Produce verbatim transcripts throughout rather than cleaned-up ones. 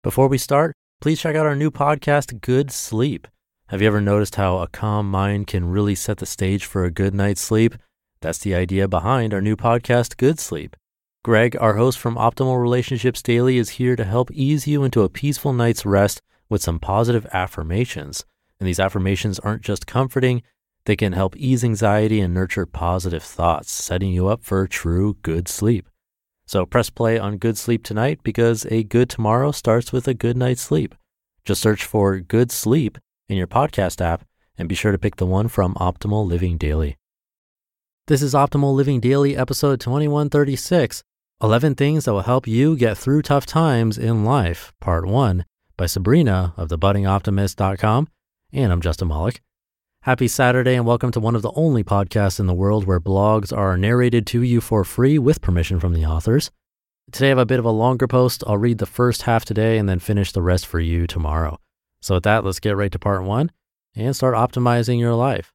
Before we start, please check out our new podcast, Good Sleep. Have you ever noticed how a calm mind can really set the stage for a good night's sleep? That's the idea behind our new podcast, Good Sleep. Greg, our host from Optimal Relationships Daily, is here to help ease you into a peaceful night's rest with some positive affirmations. And these affirmations aren't just comforting, they can help ease anxiety and nurture positive thoughts, setting you up for true good sleep. So press play on Good Sleep tonight because a good tomorrow starts with a good night's sleep. Just search for Good Sleep in your podcast app and be sure to pick the one from Optimal Living Daily. This is Optimal Living Daily, episode twenty-one thirty-six, eleven Things That Will Help You Get Through Tough Times in Life, Part one, by Sabrina of the budding optimist dot com. And I'm Justin Malik. Happy Saturday and welcome to one of the only podcasts in the world where blogs are narrated to you for free with permission from the authors. Today I have a bit of a longer post. I'll read the first half today and then finish the rest for you tomorrow. So with that, let's get right to part one and start optimizing your life.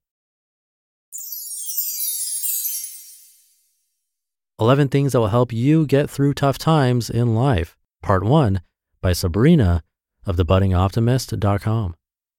eleven Things That Will Help You Get Through Tough Times in Life, Part one, by Sabrina of the budding optimist dot com.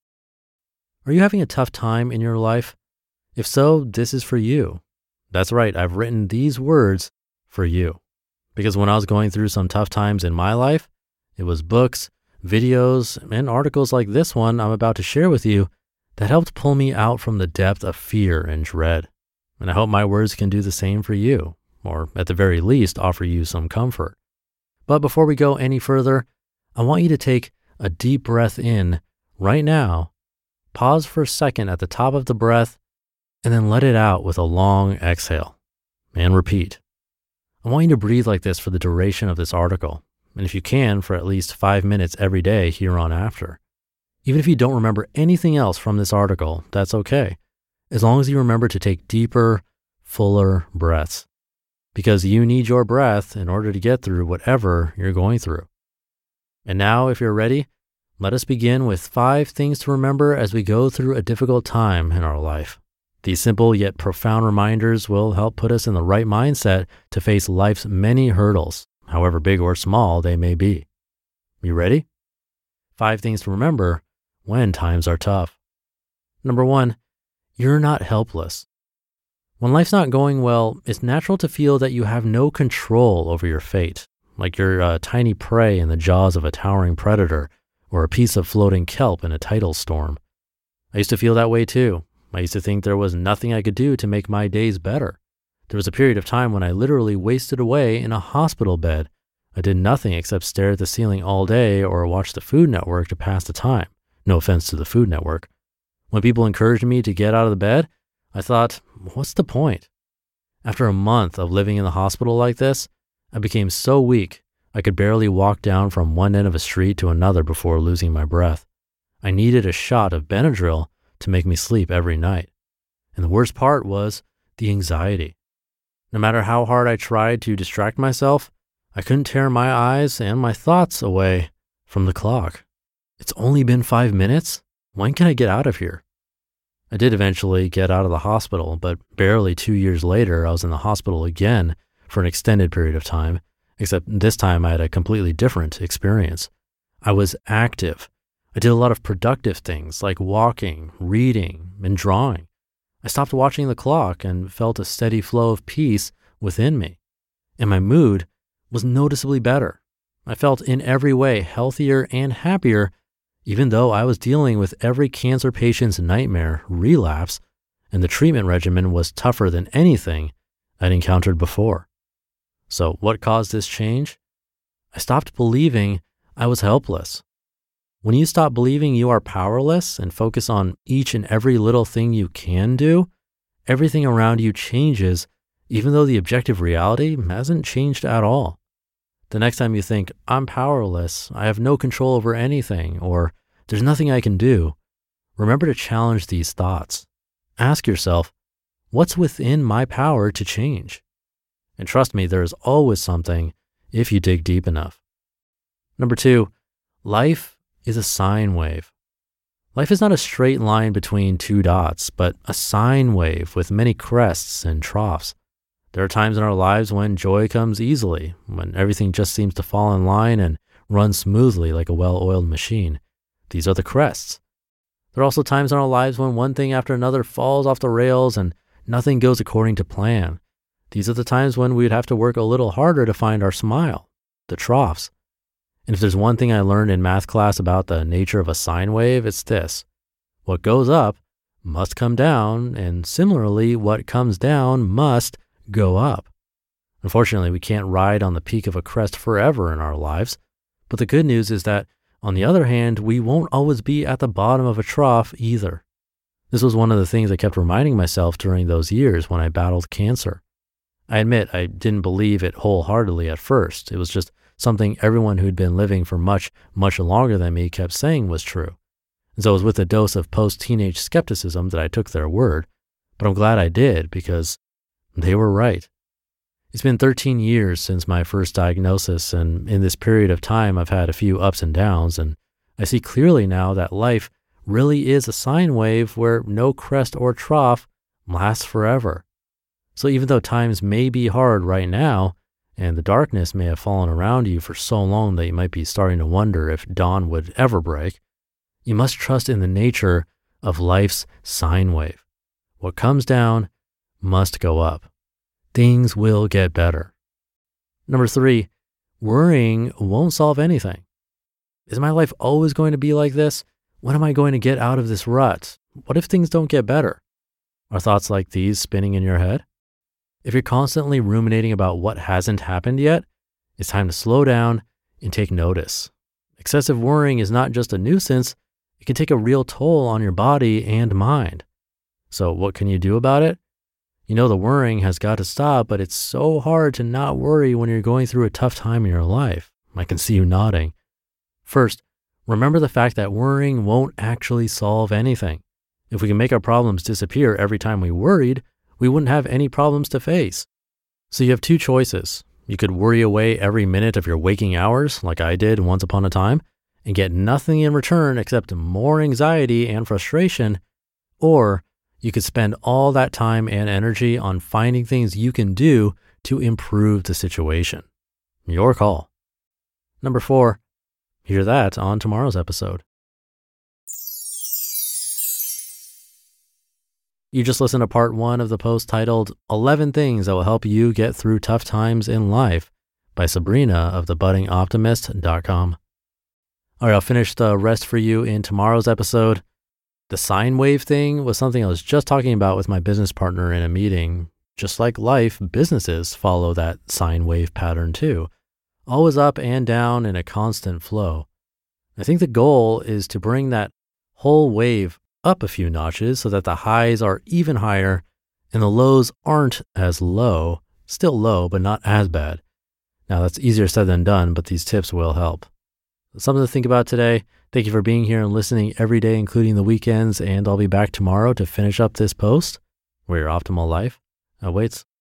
Are you having a tough time in your life? If so, this is for you. That's right, I've written these words for you. Because when I was going through some tough times in my life, it was books, videos, and articles like this one I'm about to share with you that helped pull me out from the depth of fear and dread. And I hope my words can do the same for you, or at the very least, offer you some comfort. But before we go any further, I want you to take a deep breath in right now. Pause for a second at the top of the breath, and then let it out with a long exhale. And repeat. I want you to breathe like this for the duration of this article, and if you can, for at least five minutes every day here on after. Even if you don't remember anything else from this article, that's okay, as long as you remember to take deeper, fuller breaths. Because you need your breath in order to get through whatever you're going through. And now, if you're ready, let us begin with five things to remember as we go through a difficult time in our life. These simple yet profound reminders will help put us in the right mindset to face life's many hurdles, however big or small they may be. You ready? Five things to remember when times are tough. Number one, you're not helpless. When life's not going well, it's natural to feel that you have no control over your fate, like you're a tiny prey in the jaws of a towering predator, or a piece of floating kelp in a tidal storm. I used to feel that way too. I used to think there was nothing I could do to make my days better. There was a period of time when I literally wasted away in a hospital bed. I did nothing except stare at the ceiling all day or watch the Food Network to pass the time. No offense to the Food Network. When people encouraged me to get out of the bed, I thought, what's the point? After a month of living in the hospital like this, I became so weak I could barely walk down from one end of a street to another before losing my breath. I needed a shot of Benadryl to make me sleep every night. And the worst part was the anxiety. No matter how hard I tried to distract myself, I couldn't tear my eyes and my thoughts away from the clock. It's only been five minutes? When can I get out of here? I did eventually get out of the hospital, but barely two years later, I was in the hospital again for an extended period of time. Except this time I had a completely different experience. I was active. I did a lot of productive things like walking, reading, and drawing. I stopped watching the clock and felt a steady flow of peace within me. And my mood was noticeably better. I felt in every way healthier and happier, even though I was dealing with every cancer patient's nightmare, relapse, and the treatment regimen was tougher than anything I'd encountered before. So what caused this change? I stopped believing I was helpless. When you stop believing you are powerless and focus on each and every little thing you can do, everything around you changes, even though the objective reality hasn't changed at all. The next time you think, I'm powerless, I have no control over anything, or there's nothing I can do, remember to challenge these thoughts. Ask yourself, what's within my power to change? And trust me, there is always something if you dig deep enough. Number two, life is a sine wave. Life is not a straight line between two dots, but a sine wave with many crests and troughs. There are times in our lives when joy comes easily, when everything just seems to fall in line and run smoothly like a well-oiled machine. These are the crests. There are also times in our lives when one thing after another falls off the rails and nothing goes according to plan. These are the times when we'd have to work a little harder to find our smile, the troughs. And if there's one thing I learned in math class about the nature of a sine wave, it's this. What goes up must come down, and similarly, what comes down must go up. Unfortunately, we can't ride on the peak of a crest forever in our lives, but the good news is that, on the other hand, we won't always be at the bottom of a trough either. This was one of the things I kept reminding myself during those years when I battled cancer. I admit I didn't believe it wholeheartedly at first. It was just something everyone who'd been living for much, much longer than me kept saying was true. And so it was with a dose of post-teenage skepticism that I took their word, but I'm glad I did because they were right. It's been thirteen years since my first diagnosis, and in this period of time, I've had a few ups and downs, and I see clearly now that life really is a sine wave where no crest or trough lasts forever. So even though times may be hard right now, and the darkness may have fallen around you for so long that you might be starting to wonder if dawn would ever break, you must trust in the nature of life's sine wave. What comes down must go up. Things will get better. Number three, worrying won't solve anything. Is my life always going to be like this? When am I going to get out of this rut? What if things don't get better? Are thoughts like these spinning in your head? If you're constantly ruminating about what hasn't happened yet, it's time to slow down and take notice. Excessive worrying is not just a nuisance, it can take a real toll on your body and mind. So what can you do about it? You know the worrying has got to stop, but it's so hard to not worry when you're going through a tough time in your life. I can see you nodding. First, remember the fact that worrying won't actually solve anything. If we can make our problems disappear every time we worried, we wouldn't have any problems to face. So you have two choices. You could worry away every minute of your waking hours, like I did once upon a time, and get nothing in return except more anxiety and frustration, or you could spend all that time and energy on finding things you can do to improve the situation. Your call. Number four, hear that on tomorrow's episode. You just listened to part one of the post titled eleven Things That Will Help You Get Through Tough Times in Life by Sabrina of the budding optimist dot com. All right, I'll finish the rest for you in tomorrow's episode. The sine wave thing was something I was just talking about with my business partner in a meeting. Just like life, businesses follow that sine wave pattern too. Always up and down in a constant flow. I think the goal is to bring that whole wave up a few notches so that the highs are even higher and the lows aren't as low, still low, but not as bad. Now that's easier said than done, but these tips will help. Something to think about today. Thank you for being here and listening every day, including the weekends, and I'll be back tomorrow to finish up this post where your optimal life awaits.